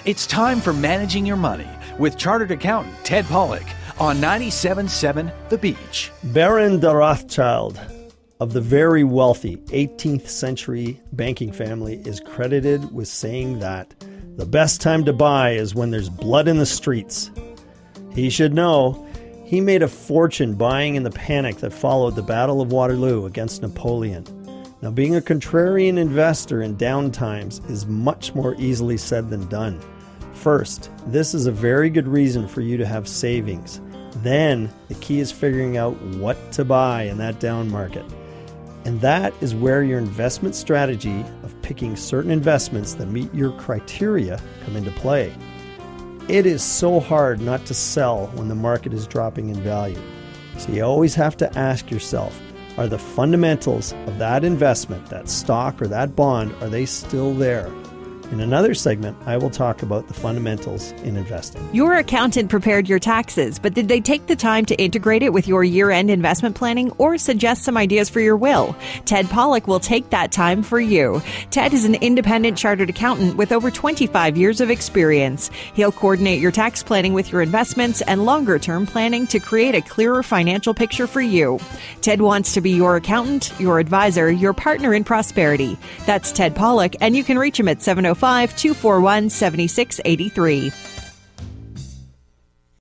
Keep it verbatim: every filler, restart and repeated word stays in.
It's time for Managing Your Money with Chartered Accountant Ted Pollock on ninety-seven point seven The Beach. Baron de Rothschild of the very wealthy eighteenth century banking family is credited with saying that the best time to buy is when there's blood in the streets. He should know he made a fortune buying in the panic that followed the Battle of Waterloo against Napoleon. Now, being a contrarian investor in down times is much more easily said than done. First, this is a very good reason for you to have savings. Then, the key is figuring out what to buy in that down market. And that is where your investment strategy of picking certain investments that meet your criteria come into play. It is so hard not to sell when the market is dropping in value. So you always have to ask yourself, are the fundamentals of that investment, that stock or that bond, are they still there? In another segment, I will talk about the fundamentals in investing. Your accountant prepared your taxes, but did they take the time to integrate it with your year-end investment planning or suggest some ideas for your will? Ted Pollock will take that time for you. Ted is an independent chartered accountant with over twenty-five years of experience. He'll coordinate your tax planning with your investments and longer-term planning to create a clearer financial picture for you. Ted wants to be your accountant, your advisor, your partner in prosperity. That's Ted Pollock, and you can reach him at seven oh five, two four one, seven six eight three.